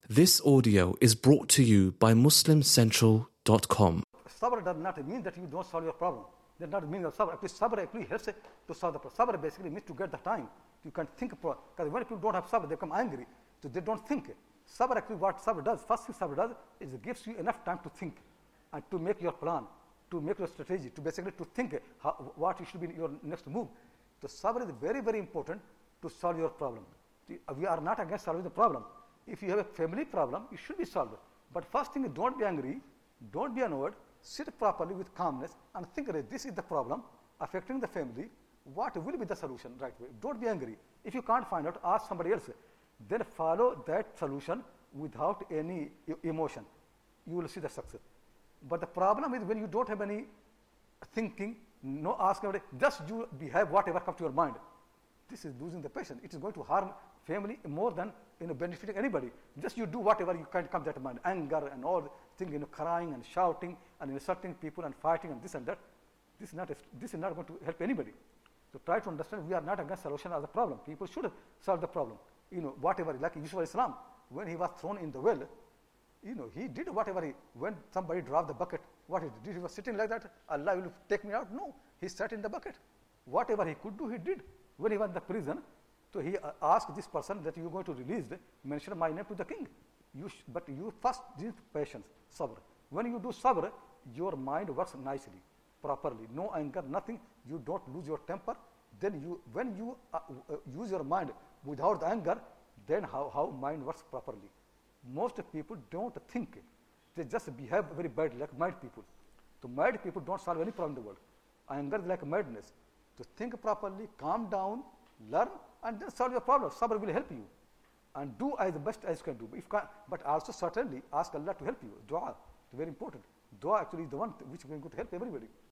This audio is brought to you by MuslimCentral.com. Sabr does not mean that you don't solve your problem. That does not mean that sabr. Actually, sabr actually helps to solve the problem. Sabr basically means to get the time. You can think, because when people don't have sabr, they become angry. So they don't think. Sabr actually, what sabr does, first thing sabr does is it gives you enough time to think and to make your plan, to make your strategy, to basically to think what should be your next move. So sabr is very, very important to solve your problem. We are not against solving the problem. If you have a family problem, it should be solved. But first thing is, don't be angry, don't be annoyed, sit properly with calmness and think that this is the problem affecting the family. What will be the solution right way? Don't be angry. If you can't find out, ask somebody else. Then follow that solution without any emotion. You will see the success. But the problem is when you don't have any thinking, no ask anybody, just you behave whatever comes to your mind. This is losing the patience. It is going to harm family more than benefiting anybody. Just you do whatever you can come to mind, anger and all things, crying and shouting and insulting people and fighting and this and that. This is not going to help anybody. So try to understand we are not against solution of the problem. People should solve the problem. Whatever, like Yusuf Islam, when he was thrown in the well, he did whatever when somebody dropped the bucket, what he did, he was sitting like that, Allah will take me out? No, he sat in the bucket. Whatever he could do, he did. When he was in the prison, so he asked this person that you are going to release, mention my name to the king. But you first need patience, sabr. When you do sabr, your mind works nicely, properly. No anger, nothing. You don't lose your temper. Then when you use your mind without the anger, then how mind works properly. Most people don't think. They just behave very badly, like mad people. So mad people don't solve any problem in the world. Anger is like madness. To think properly, calm down, learn, and then solve your problem. Sabr will help you. And do as best as you can do. But also certainly ask Allah to help you. Dua is very important. Dua actually is the one which is going to help everybody.